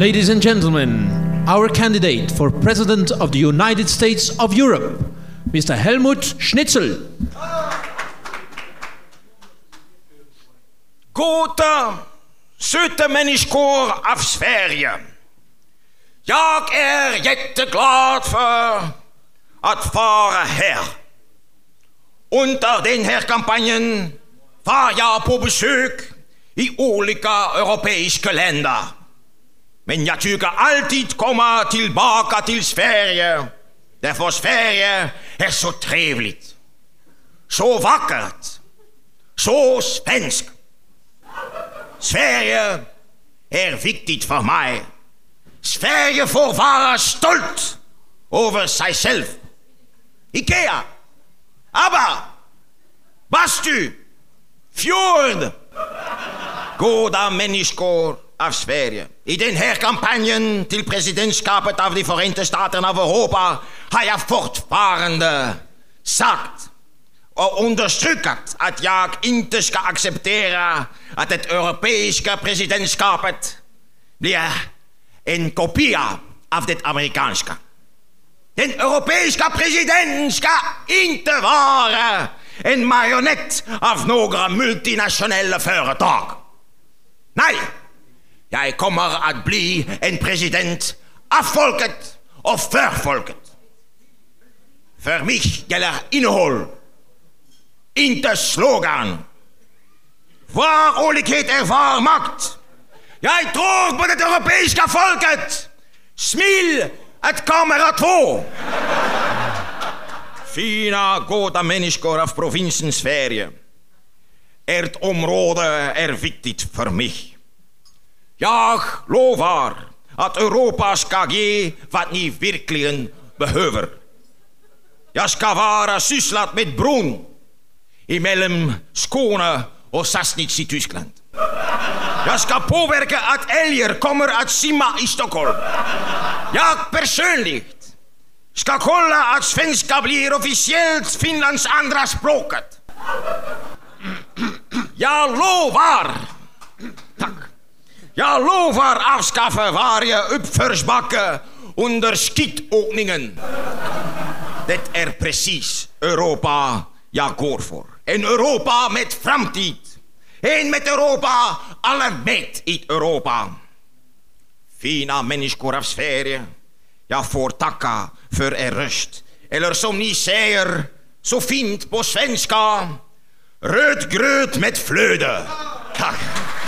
Ladies and gentlemen, our candidate for President of the United States of Europe, Mr. Helmut Schnitzel. Gode, søte mennesker av Sverige. Jeg jätteglad för att vara här. Under den här kampanjen var jag på besök i olika europeiska länder. Men jag tycker alltid komma tillbaka till Sverige. Därför Sverige är så trevligt. Så vackert. Så svensk. Sverige är viktigt för mig. Sverige får vara stolt över sig själv. Ikea, ABBA, bastu, fjord. Goda människor av Sverige. I den här kampanjen till presidentskapet av de Förenta Staterna av Europa har jag fortfarande sagt och understrukit att jag inte ska acceptera att det europeiska presidentskapet blir en kopia av det amerikanska. Den europeiska presidenten ska inte vara en marionett av några multinationella företag. Nej, jag kommer att bli en president av folket och för folket. För mig gäller innehåll, inte slogan. Var olikhet är var makt. Jag tror på det europeiska folket. Smil att kamera 2. Fina, goda människor av provinsen Sverige. Ert område är viktigt för mig. Jag lovar att Europa ska ge vad ni verkligen behöver. Jag ska vara sysslat med bron emellan Skåne och Sassnitz i Tyskland. Jag ska påverka att älgar kommer att simma i Stockholm. Jag personligen ska kolla att svenska blir officiellt Finlands andra språket. Jag lovar avskaffa varje uppförsbacke under skidåkningen. Det är precis Europa jag går för. En Europa med framtid. En med Europa, alla med i Europa. Fina människor av Sverige, jag får tacka för er röst. Eller som ni säger så fint på svenska, röd gröt med flöde. Tack.